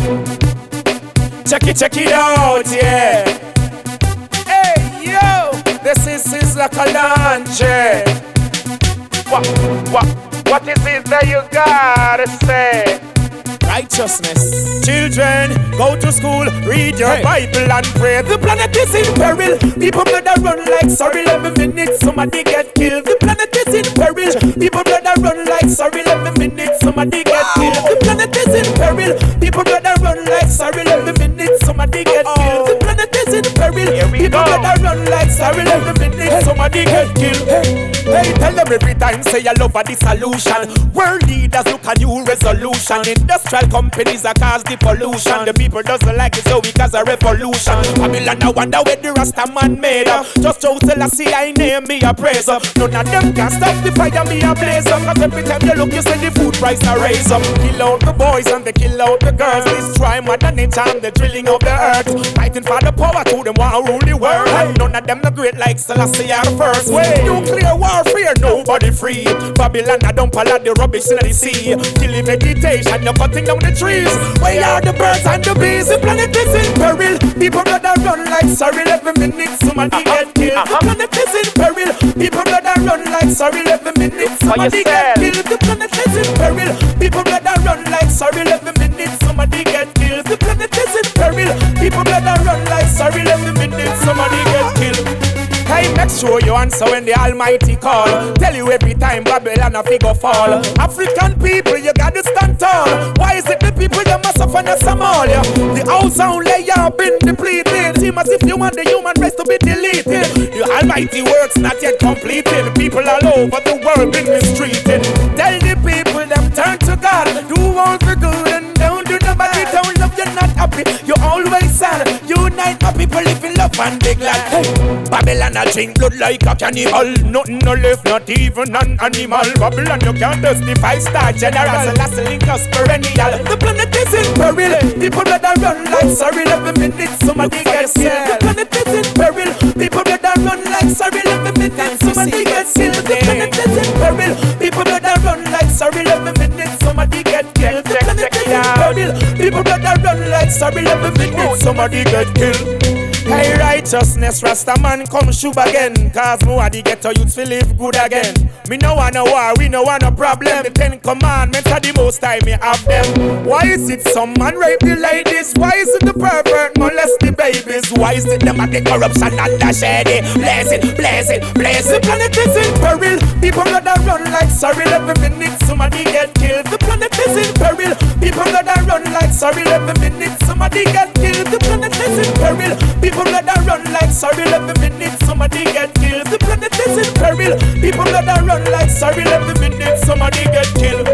Check it out, yeah. Hey, yo, this is Sizzla Kalonji. What is it that you gotta say? Righteousness. Children, go to school, read your Bible and pray. The planet is in peril. People better run like sorry 11 minutes, somebody get killed. The planet is in peril. People better run like sorry 11 minutes, somebody get killed. The planet is in peril. People better run like sorry 11 minutes, somebody get killed. The planet is in peril. People better run like sorry 11 minutes, somebody get killed. Hey, tell them every time, say I love the solution. World leaders look a new resolution. Industrial companies that cause the pollution. The people doesn't like it, so we cause a revolution. Babylon, I wonder where the Rasta man made up. Just Joe Selassie, I name me a praise up. None of them can stop the fire, me a blaze up. Cause every time you look, you see the food price a raise up. Kill out the boys and they kill out the girls. Destroy Mother Nature and the drilling of the earth. Fighting for the power to them want to rule the world. And none of them are great like Selassie are the first. Nuclear warfare, nobody free. Babylon, I dump a lot the rubbish in the sea. Killing vegetation, you're cutting down the trees. Where are the birds and the bees? The planet is in peril. People better run like sorry 11 minutes, somebody get killed. The planet is in peril. People better run like sorry 11 minutes, somebody get killed. The planet is in peril. People better run like sorry 11 minutes, somebody get killed. The planet is in peril. People better run like sorry 11 minutes, somebody get killed. Hey, make sure you answer when the Almighty call. Tell you every time Babylon a figure fall. African people, you gotta stand tall. Why is it the people that must suffer in Somalia? The house only have been depleted. Seem as if you want the human race to be deleted. The Almighty works not yet completed. People all over the world been mistreated. Tell the people them turn to God. Do all the good and don't do nobody. Don't love, you're not happy. You're always sad. Unite my people, live in love and be glad. Hey, Babylon I drink blood like a cannibal. Nothing no left, not even an animal. Babylon, you can't testify. Star general, and that's a link us perennial. The planet is in peril. People better run like sorry 11 minutes, somebody gets killed. The planet is in peril. People better run like sorry 11 minutes, somebody gets killed. The planet is in peril. People better run like sorry 11 minutes, somebody get killed. The planet is in peril. People better run like sorry 11 minutes, somebody get killed. Hey, righteousness, Rasta man come shoot again. Cause more the ghetto youths feel live good again. Me no want no war, we no want no problem. The 10 commandments are the most time me have them. Why is it some man rape the ladies? Why is it the pervert molest the babies? Why is it them at the corruption and the shady? Blaze it. The planet is in peril. People gotta run like sorry 11 minutes, somebody get killed. The planet is in peril. People gotta run like sorry 11 minutes, somebody get killed. The planet is in peril. People gotta run like sorry 11 minutes, somebody get killed. The planet is in peril. People gotta run like sorry 11 minutes, somebody get killed.